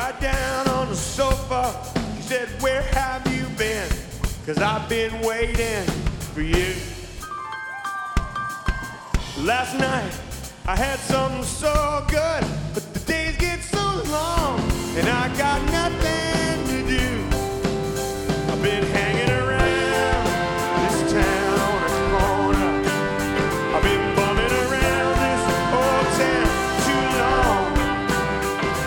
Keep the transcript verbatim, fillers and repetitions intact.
right down on the sofa. She said, where have you been? Cause I've been waiting for you. Last night I had something so good, but the days get so